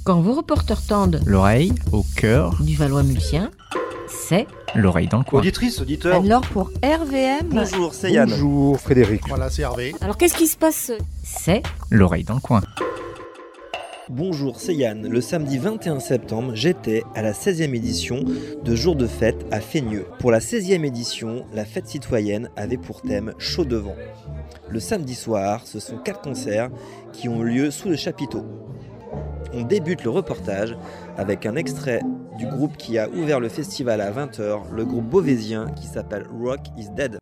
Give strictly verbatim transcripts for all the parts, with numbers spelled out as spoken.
Quand vos reporters tendent l'oreille au cœur du Valois-Mulsien, c'est l'oreille dans le coin. Auditrice, auditeur. alors pour R V M. Bonjour, c'est Yann. Bonjour Frédéric. Voilà, c'est Hervé. Alors qu'est-ce qui se passe? C'est L'oreille dans le coin. Bonjour, c'est Yann. Le samedi vingt et un septembre, j'étais à la seizième édition de Jour de fête à Fénieux. Pour la seizième édition, la fête citoyenne avait pour thème Chaud devant. Le samedi soir, ce sont quatre concerts qui ont lieu sous le chapiteau. On débute le reportage avec un extrait du groupe qui a ouvert le festival à vingt heures, le groupe beauvaisien qui s'appelle Rock is Dead.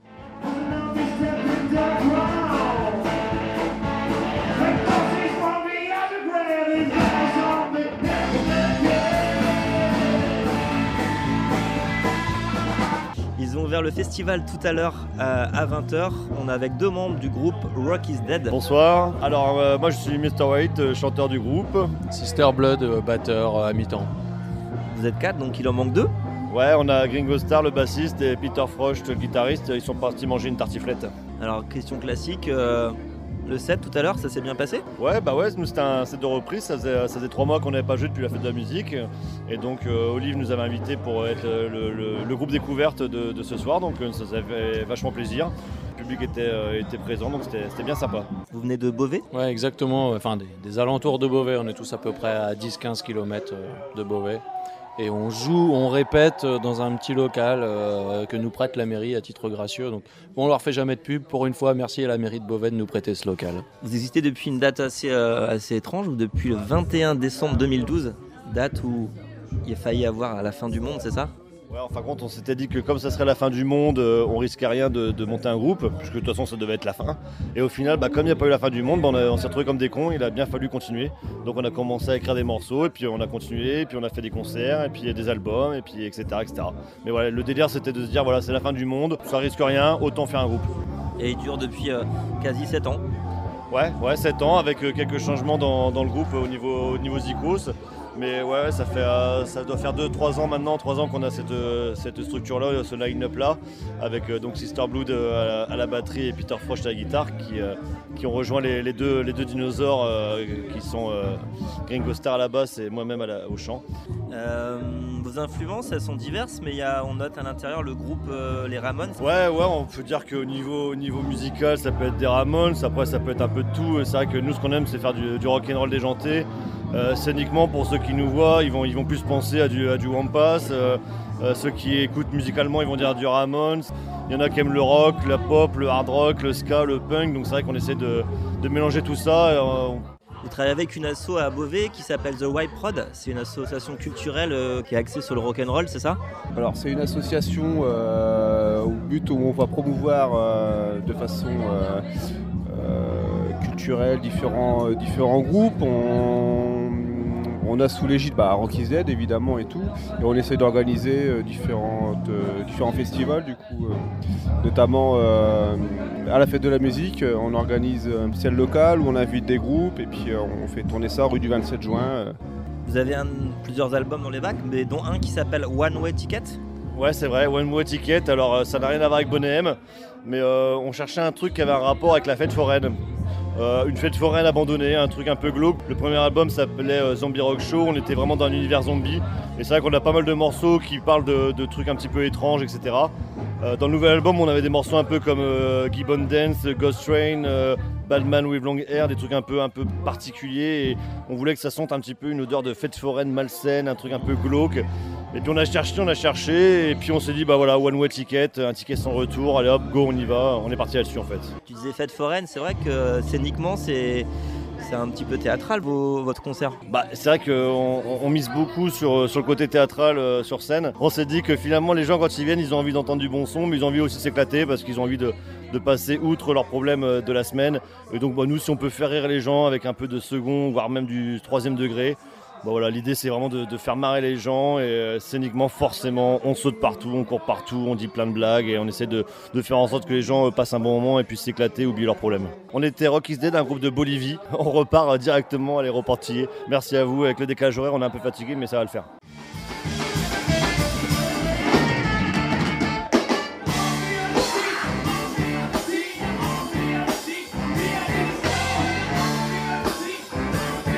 Ils ont ouvert le festival tout à l'heure euh, à vingt heures. On est avec deux membres du groupe Rock is Dead. Bonsoir, alors euh, moi je suis mister White, euh, chanteur du groupe. Sister Blood, euh, batteur euh, à mi-temps. Vous êtes quatre, donc il en manque deux. Ouais, on a Gringo Starr, le bassiste, et Peter Frost, le guitariste. Ils sont partis manger une tartiflette. Alors, question classique, euh, le set tout à l'heure, ça s'est bien passé? Ouais, bah ouais, nous c'était un set de reprise. Ça faisait, ça faisait trois mois qu'on n'avait pas joué depuis la fête de la musique. Et donc euh, Olive nous avait invités pour être le, le, le groupe découverte de, de ce soir. Donc ça s'est fait vachement plaisir. Le public était, euh, était présent, donc c'était, c'était bien sympa. Vous venez de Beauvais? Ouais, exactement. Enfin, des, des alentours de Beauvais. On est tous à peu près à dix à quinze kilomètres de Beauvais. Et on joue, on répète dans un petit local euh, que nous prête la mairie à titre gracieux. Donc bon, on leur fait jamais de pub. Pour une fois, merci à la mairie de Beauvais de nous prêter ce local. Vous existez depuis une date assez, euh, assez étrange, ou depuis le vingt et un décembre deux mille douze, date où il a failli y avoir à la fin du monde, c'est ça? Ouais, en fin de compte, on s'était dit que comme ça serait la fin du monde, euh, on risquait rien de, de monter un groupe, puisque de toute façon ça devait être la fin. Et au final, bah, comme il n'y a pas eu la fin du monde, bah, on, a, on s'est retrouvés comme des cons, il a bien fallu continuer. Donc on a commencé à écrire des morceaux, et puis on a continué, et puis on a fait des concerts, et puis des albums, et puis et cetera, et cetera. Mais voilà, le délire c'était de se dire, voilà, c'est la fin du monde, ça risque rien, autant faire un groupe. Et il dure depuis euh, quasi sept ans. Ouais, ouais, sept ans, avec euh, quelques changements dans, dans le groupe euh, au niveau, au niveau Zikos. Mais ouais, ça, fait, euh, ça doit faire deux trois ans maintenant, trois ans qu'on a cette, euh, cette structure-là, ce line-up là, avec euh, donc Sister Blood euh, à, la, à la batterie et Peter Frost à la guitare, qui, euh, qui ont rejoint les, les, deux, les deux dinosaures euh, qui sont euh, Gringo Starr à la basse et moi-même à la, au chant. Euh, vos influences, elles sont diverses, mais y a, on note à l'intérieur le groupe euh, les Ramones. Ouais, ouais, on peut dire qu'au niveau, au niveau musical, ça peut être des Ramones, après ça peut être un peu de tout. C'est vrai que nous, ce qu'on aime, c'est faire du, du rock'n'roll déjanté. Euh, scéniquement, pour ceux qui nous voient, ils vont, ils vont plus penser à du, à du Wampas. Euh, euh, ceux qui écoutent musicalement, ils vont dire du Ramones. Il y en a qui aiment le rock, la pop, le hard rock, le ska, le punk. Donc c'est vrai qu'on essaie de, de mélanger tout ça. Et, euh, Vous travaillez avec une asso à Beauvais qui s'appelle The White Prod. C'est une association culturelle euh, qui est axée sur le rock'n'roll, c'est ça? Alors c'est une association euh, au but où on va promouvoir euh, de façon euh, euh, culturelle différents, euh, différents groupes. On, on a sous l'égide bah, Rock is Dead évidemment et tout. Et on essaie d'organiser euh, différentes, euh, différents festivals du coup, euh, notamment euh, à la fête de la musique. On organise un petit local où on invite des groupes et puis euh, on fait tourner ça rue du vingt-sept juin. Euh. Vous avez un, plusieurs albums dans les bacs, mais dont un qui s'appelle One Way Ticket. Ouais, c'est vrai, One Way Ticket. Alors euh, ça n'a rien à voir avec Bonnet M, mais euh, on cherchait un truc qui avait un rapport avec la fête foraine. Euh, une fête foraine abandonnée, un truc un peu glauque. Le premier album s'appelait euh, Zombie Rock Show, on était vraiment dans un univers zombie. Et c'est vrai qu'on a pas mal de morceaux qui parlent de, de trucs un petit peu étranges, et cetera. Euh, dans le nouvel album, on avait des morceaux un peu comme euh, Gibbon Dance, Ghost Train, euh, Bad Man with Long Hair, des trucs un peu, un peu particuliers. Et on voulait que ça sente un petit peu une odeur de fête foraine malsaine, un truc un peu glauque. Et puis on a cherché, on a cherché, et puis on s'est dit, bah voilà, One Way Ticket, un ticket sans retour, allez hop, go, on y va. On est parti là-dessus en fait. Tu disais fête foraine, c'est vrai que scéniquement, c'est... C'est un petit peu théâtral vos, votre concert. Bah, c'est vrai qu'on on mise beaucoup sur, sur le côté théâtral euh, sur scène. On s'est dit que finalement les gens quand ils viennent ils ont envie d'entendre du bon son, mais ils ont envie aussi de s'éclater parce qu'ils ont envie de, de passer outre leurs problèmes de la semaine. Et donc bah, nous si on peut faire rire les gens avec un peu de second voire même du troisième degré, bah, voilà, l'idée c'est vraiment de, de faire marrer les gens et euh, scéniquement forcément on saute partout, on court partout, on dit plein de blagues et on essaie de, de faire en sorte que les gens euh, passent un bon moment et puissent s'éclater, oublier leurs problèmes. On était Rock is Dead, un groupe de Bolivie, on repart euh, directement à l'aéroport Tillet. Merci à vous, avec le décalage horaire on est un peu fatigué mais ça va le faire. Ils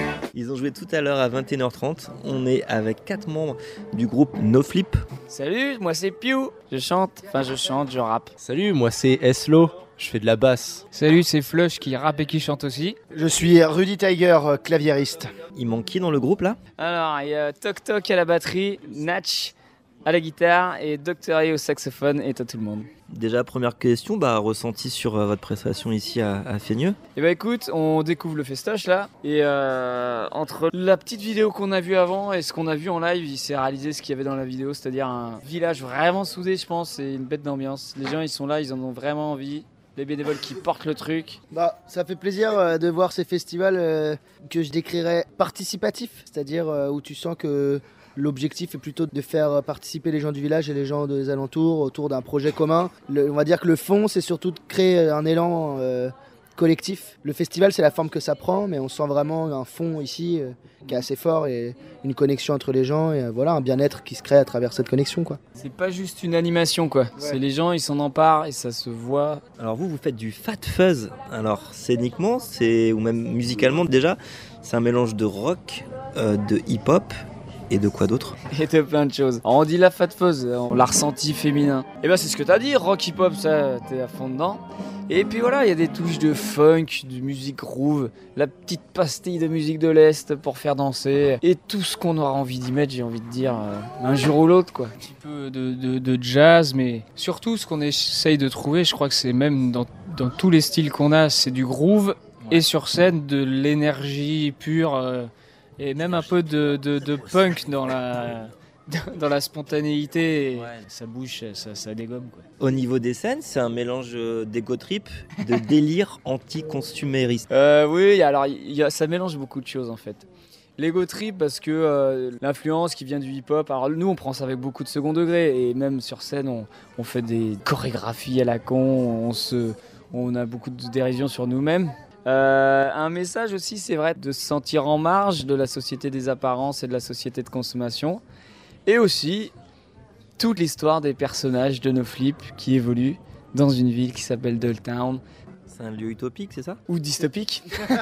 Ils ont joué tout à l'heure à vingt et une heures trente. On est avec quatre membres du groupe No Flip. Salut, moi c'est Piu. Je chante, enfin je chante, je rappe. Salut, moi c'est Eslo. Je fais de la basse. Salut, c'est Flush qui rappe et qui chante aussi. Je suis Rudy Tiger, claviériste. Il manque qui dans le groupe là? Alors, il y a Tok Tok à la batterie, Natch à la guitare et docteur A au saxophone et toi tout le monde. Déjà, première question, bah, ressenti sur euh, votre prestation ici à, à Feigneux. Et bah écoute, on découvre le festoche là. Et euh, entre la petite vidéo qu'on a vue avant et ce qu'on a vu en live, il s'est réalisé ce qu'il y avait dans la vidéo, c'est-à-dire un village vraiment soudé, je pense, et une bête d'ambiance. Les gens, ils sont là, ils en ont vraiment envie. Les bénévoles qui portent le truc. Bah, ça fait plaisir euh, de voir ces festivals euh, que je décrirais participatifs, c'est-à-dire euh, où tu sens que l'objectif est plutôt de faire participer les gens du village et les gens des alentours autour d'un projet commun. Le, on va dire que le fond, c'est surtout de créer un élan euh, collectif. Le festival, c'est la forme que ça prend, mais on sent vraiment un fond ici euh, qui est assez fort et une connexion entre les gens et euh, voilà, un bien-être qui se crée à travers cette connexion, quoi. C'est pas juste une animation, quoi. Ouais. C'est les gens, ils s'en emparent et ça se voit. Alors vous, vous faites du fat fuzz. Alors scéniquement, c'est, ou même musicalement déjà, c'est un mélange de rock, euh, de hip-hop. Et de quoi d'autre? Et de plein de choses. Alors on dit la fat fuzz, on l'a ressenti féminin. Et bah c'est ce que t'as dit, rock hip hop, ça t'es à fond dedans. Et puis voilà, il y a des touches de funk, de musique groove, la petite pastille de musique de l'Est pour faire danser. Et tout ce qu'on aura envie d'y mettre, j'ai envie de dire, euh, un jour ou l'autre, quoi. Un petit peu de, de, de jazz, mais surtout ce qu'on essaye de trouver, je crois que c'est même dans, dans tous les styles qu'on a, c'est du groove. Ouais. Et sur scène, de l'énergie pure. Euh, Et même un peu de, de, de punk dans la, dans la spontanéité. Ouais. Ça bouge, ça, ça dégomme, quoi. Au niveau des scènes, c'est un mélange d'ego trip, de délire anti-consumériste. Euh, oui, alors y a, ça mélange beaucoup de choses en fait. L'ego trip parce que euh, l'influence qui vient du hip-hop, alors nous on prend ça avec beaucoup de second degré et même sur scène on, on fait des chorégraphies à la con, on, se, on a beaucoup de dérision sur nous-mêmes. Euh, un message aussi, c'est vrai, de se sentir en marge de la société des apparences et de la société de consommation. Et aussi, toute l'histoire des personnages de No Flip qui évoluent dans une ville qui s'appelle Dolltown. C'est un lieu utopique, c'est ça? Ou dystopique? Non,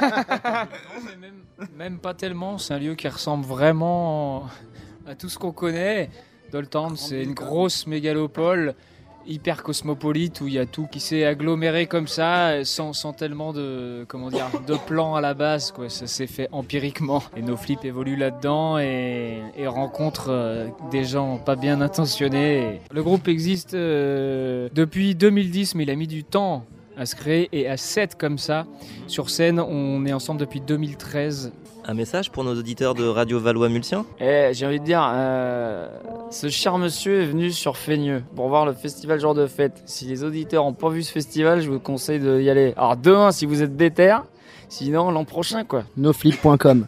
mais même, même pas tellement, c'est un lieu qui ressemble vraiment à tout ce qu'on connaît. Dolltown, c'est une grosse mégalopole hyper cosmopolite où il y a tout qui s'est aggloméré comme ça sans, sans tellement de, comment dire, de plans à la base, quoi. Ça s'est fait empiriquement et No Flip évolue là-dedans et, et rencontre euh, des gens pas bien intentionnés. Le groupe existe euh, depuis deux mille dix mais il a mis du temps à se créer et à s'être comme ça. Sur scène, on est ensemble depuis deux mille treize. Un message pour nos auditeurs de Radio Valois-Multien? Eh, j'ai envie de dire, euh, ce cher monsieur est venu sur Feigneux pour voir le festival Jour de Fête. Si les auditeurs n'ont pas vu ce festival, je vous conseille d'y aller. Alors demain si vous êtes déter, sinon l'an prochain quoi. no flip point com.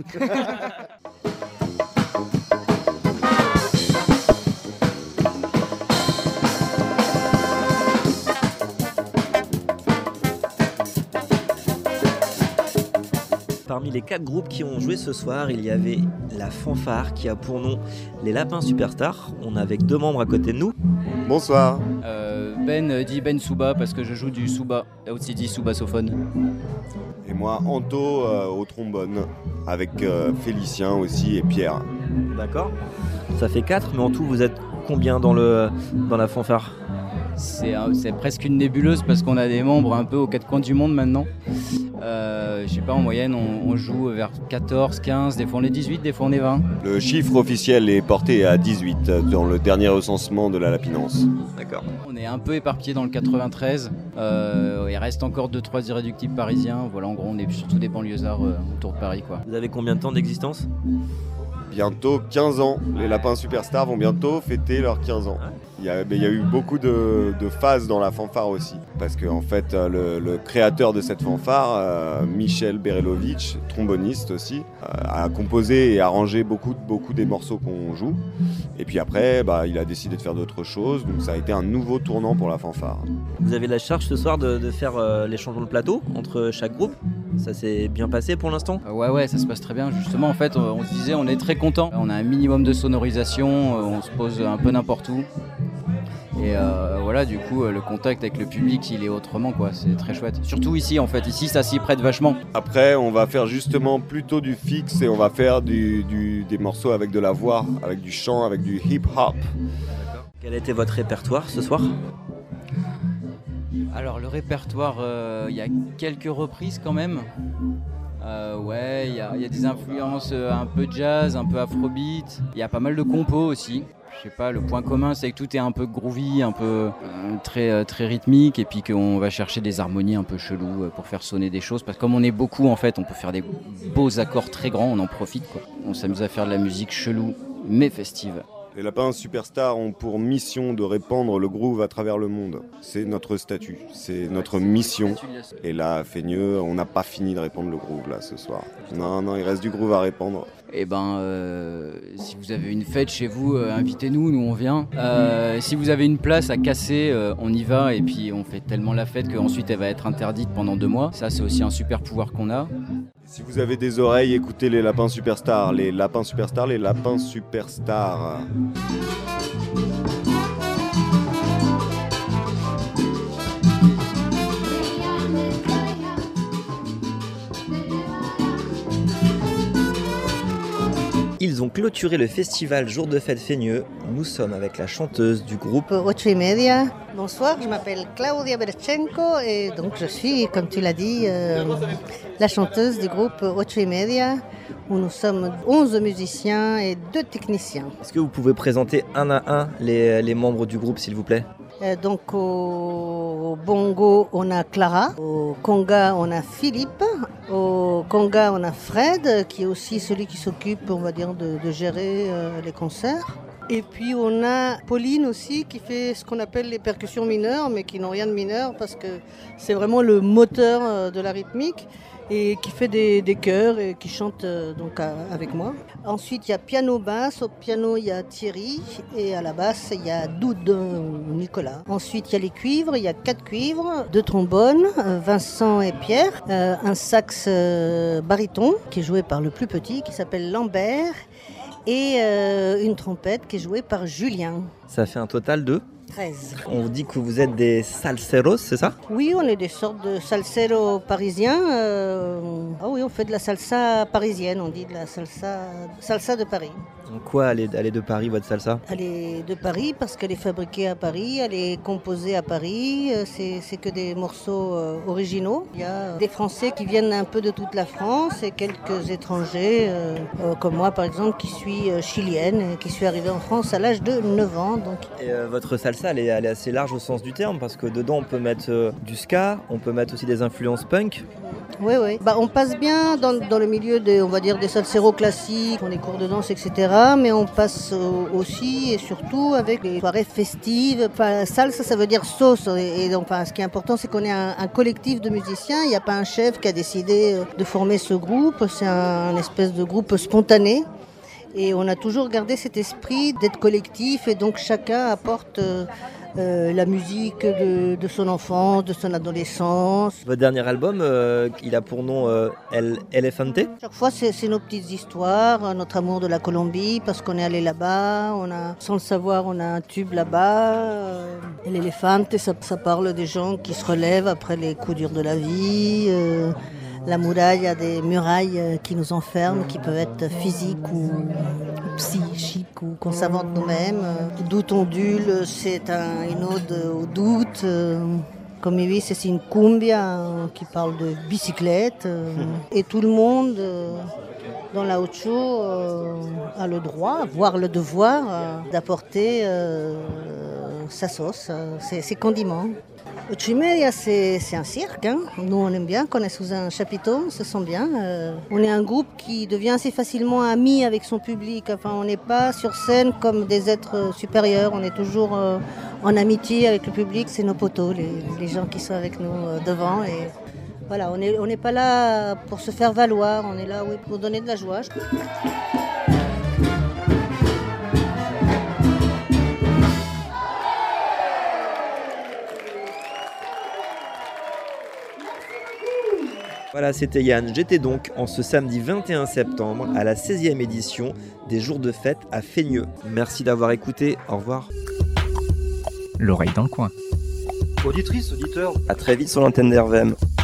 Parmi les quatre groupes qui ont joué ce soir, il y avait la fanfare qui a pour nom les Lapins Superstars. On est avec deux membres à côté de nous. Bonsoir. Euh, Ben dit Ben Souba parce que je joue du Souba, aussi dit Soubasophone. Et moi, Anto euh, au trombone, avec euh, Félicien aussi et Pierre. D'accord. Ça fait quatre, mais en tout, vous êtes combien dans, le, dans la fanfare? C'est, c'est presque une nébuleuse parce qu'on a des membres un peu aux quatre coins du monde maintenant. Euh, je sais pas, en moyenne, on, on joue vers quatorze, quinze, des fois on est dix-huit, des fois on est vingt. Le chiffre officiel est porté à dix-huit dans le dernier recensement de la Lapinance. D'accord. On est un peu éparpillé dans le quatre-vingt-treize. Euh, il reste encore deux trois irréductibles parisiens. Voilà, en gros, on est surtout des banlieusards euh, autour de Paris, quoi. Vous avez combien de temps d'existence? Bientôt quinze ans. Les Lapins Superstars vont bientôt fêter leurs quinze ans. Il y a, il y a eu beaucoup de, de phases dans la fanfare aussi. Parce que en fait, le, le créateur de cette fanfare, euh, Michel Berelovitch, tromboniste aussi, euh, a composé et arrangé beaucoup, beaucoup des morceaux qu'on joue. Et puis après, bah, il a décidé de faire d'autres choses. Donc ça a été un nouveau tournant pour la fanfare. Vous avez la charge ce soir de, de faire euh, les changements de plateau entre chaque groupe. Ça s'est bien passé pour l'instant? euh, Ouais, ouais, ça se passe très bien. Justement, en fait, on, on se disait, on est très content. On a un minimum de sonorisation, on se pose un peu n'importe où. Et euh, voilà, du coup, le contact avec le public, il est autrement, quoi. C'est très chouette. Surtout ici, en fait. Ici, ça s'y prête vachement. Après, on va faire justement plutôt du fixe et on va faire du, du, des morceaux avec de la voix, avec du chant, avec du hip-hop. Quel était votre répertoire ce soir ? Alors, le répertoire, il euh, y a quelques reprises quand même. Euh, ouais, il y, y a des influences euh, un peu jazz, un peu afrobeat. Il y a pas mal de compos aussi. Je sais pas, le point commun, c'est que tout est un peu groovy, un peu euh, très, euh, très rythmique, et puis qu'on va chercher des harmonies un peu cheloues euh, pour faire sonner des choses. Parce que comme on est beaucoup, en fait, on peut faire des beaux accords très grands, on en profite, quoi. On s'amuse à faire de la musique chelou, mais festive. Les Lapins Superstars ont pour mission de répandre le groove à travers le monde. C'est notre statut, c'est notre mission. Et là, à Feigneux, on n'a pas fini de répandre le groove là ce soir. Non, non, il reste du groove à répandre. Eh ben, euh, si vous avez une fête chez vous, euh, invitez-nous, nous on vient. Euh, si vous avez une place à casser, euh, on y va et puis on fait tellement la fête qu'ensuite elle va être interdite pendant deux mois. Ça, c'est aussi un super pouvoir qu'on a. Si vous avez des oreilles, écoutez les Lapins Superstars. Les Lapins Superstars, les Lapins Superstars. Ils ont clôturé le festival Jour de Fête Feigneux. Nous sommes avec la chanteuse du groupe ocho y media. Bonsoir, je m'appelle Claudia Berchenko et donc je suis, comme tu l'as dit, euh, la chanteuse du groupe ocho y media où nous sommes onze musiciens et deux techniciens. Est-ce que vous pouvez présenter un à un les, les membres du groupe, s'il vous plaît ? Euh, donc au bongo, on a Clara, au conga, on a Philippe, au conga, on a Fred, qui est aussi celui qui s'occupe, on va dire, de, de gérer euh, les concerts. Et puis on a Pauline aussi qui fait ce qu'on appelle les percussions mineures, mais qui n'ont rien de mineur parce que c'est vraiment le moteur euh, de la rythmique. Et qui fait des, des chœurs et qui chante euh, donc à, avec moi. Ensuite, il y a piano-basse. Au piano, il y a Thierry. Et à la basse, il y a Doud, Nicolas. Ensuite, il y a les cuivres. Il y a quatre cuivres, deux trombones, euh, Vincent et Pierre. Euh, un sax euh, baryton qui est joué par le plus petit, qui s'appelle Lambert. Et euh, une trompette qui est jouée par Julien. Ça fait un total de treize. On vous dit que vous êtes des salseros, c'est ça ? Oui, on est des sortes de salseros parisiens. Euh... Ah oui, on fait de la salsa parisienne, on dit de la salsa, salsa de Paris. En quoi elle est, elle est de Paris, votre salsa ? Elle est de Paris parce qu'elle est fabriquée à Paris, elle est composée à Paris, c'est, c'est que des morceaux euh, originaux. Il y a des Français qui viennent un peu de toute la France et quelques étrangers, euh, euh, comme moi par exemple, qui suis euh, chilienne et qui suis arrivée en France à l'âge de neuf ans. Donc. Et euh, votre salsa, elle est, elle est assez large au sens du terme parce que dedans on peut mettre euh, du ska, on peut mettre aussi des influences punk. Oui, oui. Bah, on passe bien dans, dans le milieu des, on va dire, des salseros classiques, on est cours de danse, et cetera. Mais on passe aussi et surtout avec les soirées festives. Enfin, salsa, ça veut dire sauce. Et, et donc, enfin, ce qui est important, c'est qu'on est un, un collectif de musiciens. Il n'y a pas un chef qui a décidé de former ce groupe. C'est un, un espèce de groupe spontané. Et on a toujours gardé cet esprit d'être collectif. Et donc, chacun apporte Euh, Euh, la musique de, de son enfance, de son adolescence. Votre dernier album, euh, il a pour nom euh, El Elefante. Chaque fois, c'est, c'est nos petites histoires, notre amour de la Colombie, parce qu'on est allé là-bas, on a, sans le savoir, on a un tube là-bas. Euh, et l'Elefante, ça, ça parle des gens qui se relèvent après les coups durs de la vie. Euh, La muraille, il y a des murailles qui nous enferment, qui peuvent être physiques ou psychiques, ou qu'on s'invente nous-mêmes. Doute ondule, c'est un, une ode au doute. Comme il dit, c'est une cumbia qui parle de bicyclette. Et tout le monde dans la Ocho a le droit, voire le devoir, d'apporter sa sauce, ses, ses condiments. ocho y media, c'est, c'est un cirque. Hein. Nous, on aime bien, qu'on est sous un chapiteau, on se sent bien. Euh, on est un groupe qui devient assez facilement ami avec son public. Enfin, on n'est pas sur scène comme des êtres supérieurs. On est toujours euh, en amitié avec le public. C'est nos potos, les, les gens qui sont avec nous euh, devant. Et voilà, on n'est on n'est pas là pour se faire valoir. On est là, oui, pour donner de la joie. Voilà, c'était Yann. J'étais donc en ce samedi vingt et un septembre à la seizième édition des Jours de Fête à Feigneux. Merci d'avoir écouté. Au revoir. L'oreille dans le coin. Auditrice, auditeur, à très vite sur l'antenne d'R V M.